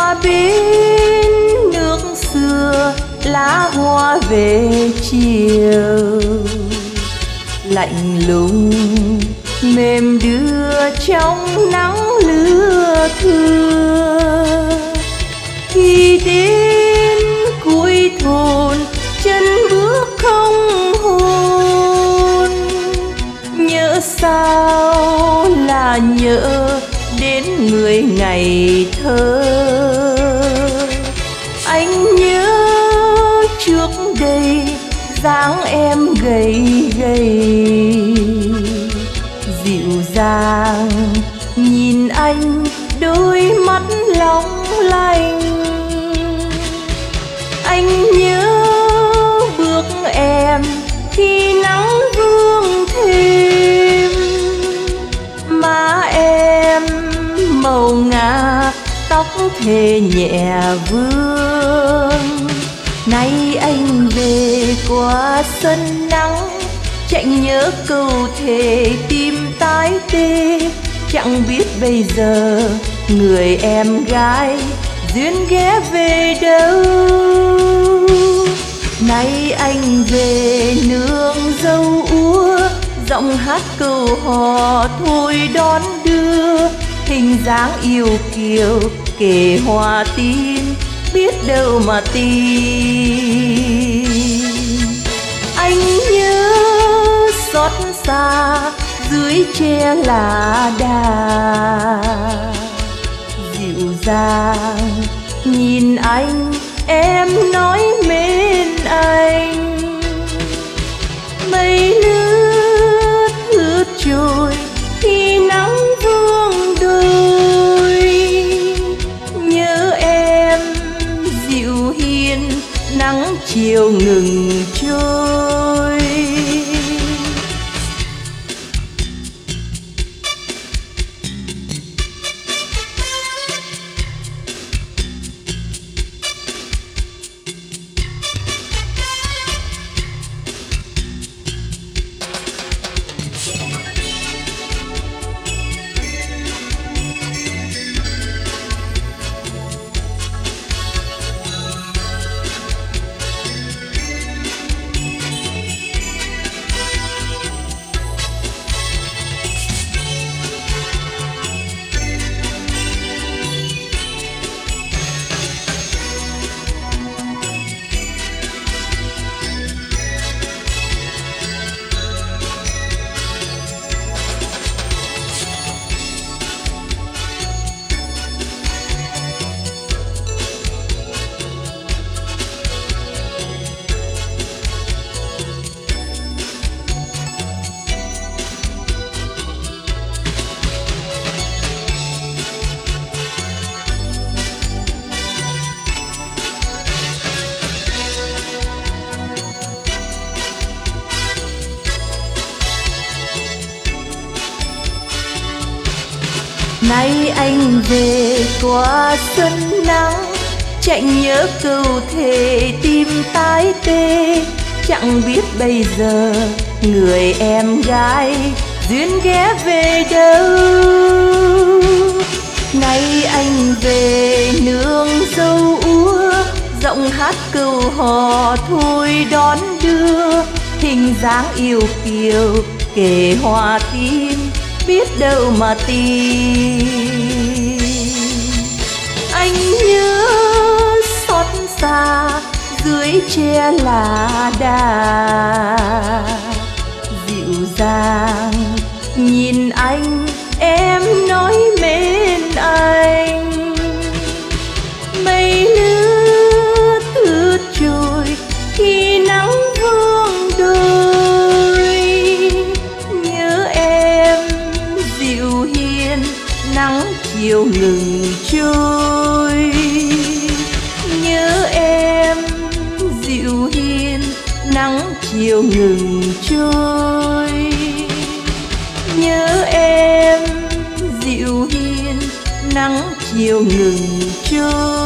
qua bến nước xưa, lá hoa về chiều, lạnh lùng mềm đưa trong nắng lưa thưa. Khi đến cuối thôn chân bước không hồn, nhớ sao là nhớ đến người ngày thơ. Anh nhớ trước đây dáng em gầy gầy, dịu dàng nhìn anh đôi mắt long lanh. Anh nhớ bước em khi nắng vương thêm, má em màu ngà tóc thề nhẹ vương. Nay anh về qua sân nắng, chẳng nhớ câu thề tim tái tê. Chẳng biết bây giờ người em gái duyên ghé về đâu. Nay anh về nương dâu úa, giọng hát câu hò thôi đón đưa. Hình dáng yêu kiều kề hoa tim, biết đâu mà tìm. Anh nhớ xót xa dưới tre lá đà, dịu dàng nhìn anh em nói mến anh. Mây lướt lướt trôi khi nắng vương đôi, nhớ em dịu hiền nắng chiều ngừng trôi. Nay anh về qua sân nắng, chẳng nhớ câu thề tim tái tê. Chẳng biết bây giờ người em gái duyên ghé về đâu. Nay anh về nương dâu úa, giọng hát câu hò thôi đón đưa. Hình dáng yêu kiều kề hoa tim, biết đâu mà tìm. Anh nhớ xót xa dưới tre lá đà, dịu dàng nhìn anh em nói mến anh. Mây lướt lướt trôi khi nắng vương đôi, nhớ em dịu hiền nắng chiều ngừng trôi. Nhớ em dịu hiền nắng chiều ngừng trôi. Nhớ em dịu hiền nắng chiều ngừng trôi.